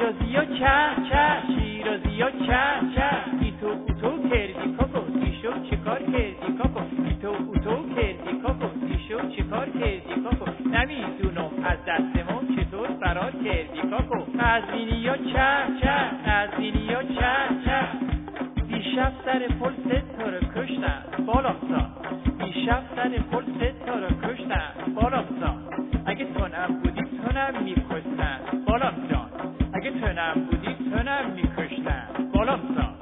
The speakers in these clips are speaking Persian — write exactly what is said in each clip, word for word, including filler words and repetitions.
شیرازی ها چه چه شیرازی ها چه چه ایتو اوتو کردی کاکو دیشو چه کار کردی کاکو ایتو اوتو کردی کاکو دیشو چه کار کردی کاکو نمیدونم از دستمون چطور فرار کردی کاکو قزوینی ها چه چه قزوینی ها چه چه دیشب سر پل ست تا رو کشتن بالاختا دیشب سر پل ست تا رو کشتن بالاختا اگه تونم بودی تونم میکشتن بالام جان اگه تونم بودی تونم میکشتن بالام جان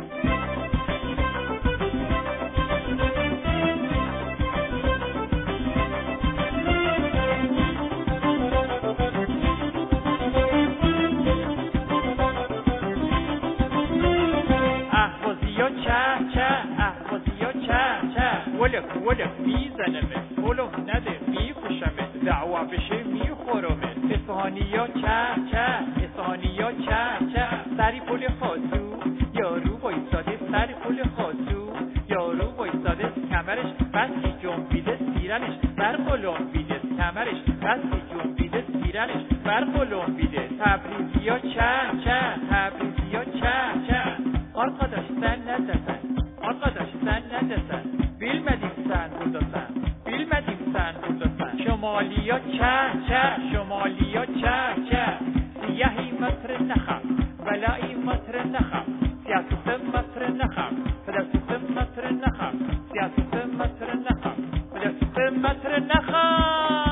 احوازی ها چه چه احوازی ها چه چه ولک ولک میزنمه ولو نده میکشمه دعوا بشه میخورمه اصحانی ها چه چه اصحانی ها چه چه سری پل خاصو یارو وایساده سری پل خاصو یارو وایساده کمرش بسی جنبیده سیرنش بر قلم بیده کمرش بسی جنبیده سیرنش بر قلم بیده تبریزی ها چه چه تبریزی ها چه چه arkadaş sen neredesin? Arkadaş sen neredesin? Bilmedim sen buradasın. Bilmedim sen buradasın. Şomaliya çe çe, şomaliya çe çe. Siyahi mısır nekham, belai mısır nekham. Siyasetim mısır nekham, felasetim mısır nekham. Siyasetim mısır nekham, felasetim mısır nekham.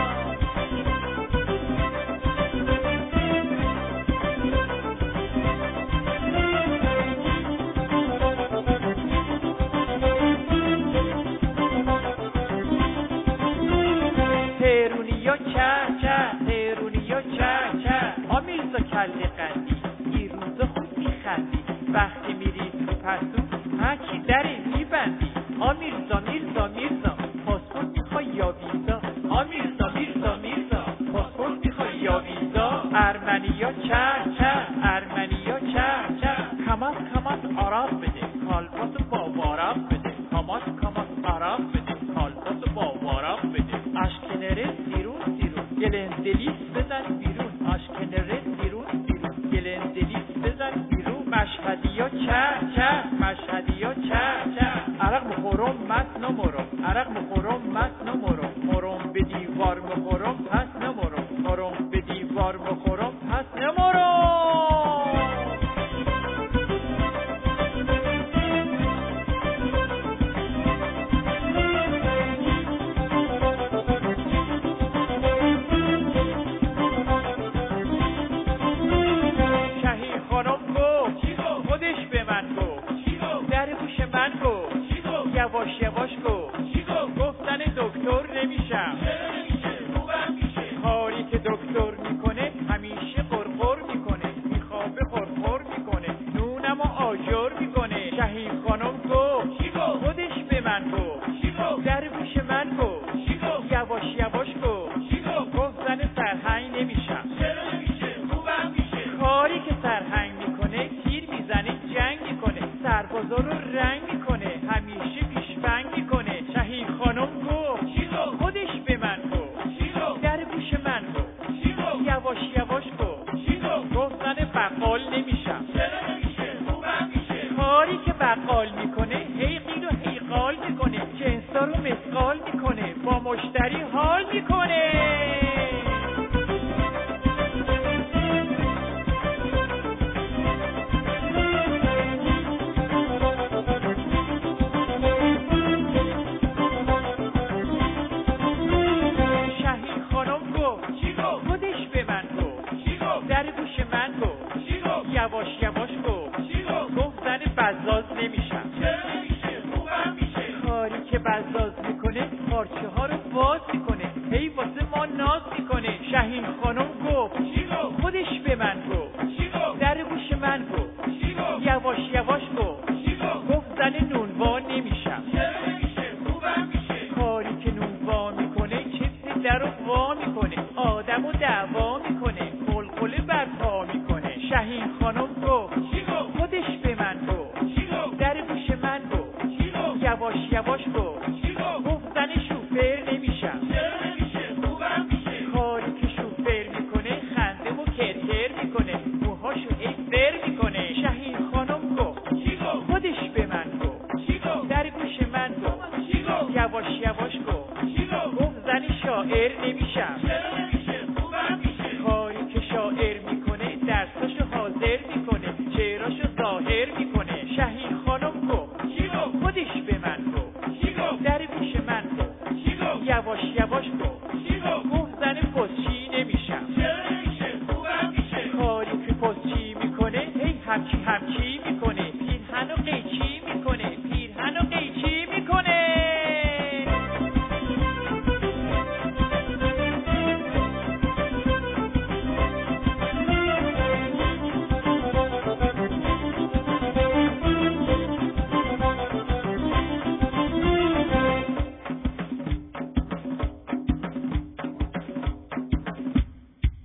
تهرونیا چه چه تهرونیا چه چه آمیرزا کله قندی این روزا خوب میخندی وقتی میری تو پسو هرچی دری میبندی آمیرزا میرزا میرزا پاسپورت میخوای یا ویزا آمیرزا میرزا میرزا پاسپورت میخوای یا ویزا ارمنیا چه چه ارمنیا چه چه کماس کماس آرام بده کالباس با وارم بده کماس کماس آرام بده کالباس با وارم بده اشکنره سیرون سیرون گلندلیس بزن بیرون اشکنره سیرون سیرون گلندلیس بزن بیرون مشهدی ها چه چه مشهدی ها چه چه عرق مخورم مست نمورم عرق مخورم مست نمورم مرم به دیوار مخورم پس نمورم مرم به دیوار مخورم پس نمورم یواش یواش گو گفتن دکتر نمیشم خوبم میشه کاری که دکتر میکنه همیشه قرقر میکنه میخوابه قرقر میکنه نونمو آجر میکنه شهین خانم گو خودش به من گو در گوش من گو یواش یواش گو گفتن سرهنگ نمیشم خوبم میشه کاری که سرهنگ میکنه تیر میزنه جنگ میکنه سربازا رو رنگ میکنه همیشه پیشبنگ میکنه شهین خانم گو خودش به من گو در گوش من گو یواش یواش گو گفتن بقال نمیشم کاری که بقال میکنه هی قیل و هی قال میکنه جنسا رو مسقال میکنه با مشتری حال میکنه یواش یواش گو گفتن بزاز نمیشم خوبم میشه کاری که بزاز میکنه پارچه ها رو باز میکنه هی واسه ما ناز میکنه شهین خانم گو خودش به من گو در گوش من گو یواش یواش گو گفتن نونوا نمیشم خوبم میشه کاری که نونوا میکنه چپس در رو وا میکنه آدم و دعوا میکنه قلقله برپا میکنه شهین خانم گو خودش به من گو در گوش من گو یواش یواش گو گفتن شوفر نمیشم کاری که شوفر میکنه خنده و کرکر میکنه موهاشو ای فر میکنه. شهین خانم گفت چی گفت؟ خودش به من گفت چی گفت؟ در گوش من گفت چی گفت؟ یواش یواش گفت چی گفت؟ گفت زنی شاعر نمیشم. چرا نمیشه؟ خوبم میشه. کاری که شاعر میکنه درساشو حاضر میکنه شعراشو ظاهر میکنه. شهین خانم گفت چی گفت؟ خودش به من گفت چی گفت؟ در گوش من گفت چی گفت؟ یواش یواش گفت چی گفت؟ گفت زن پستچی نمیشم. چرا نمیشه؟ خوبم میشه. کاری که پستچی میکنه هی همچی همچی میکنه پیرهنو قیچی میکنه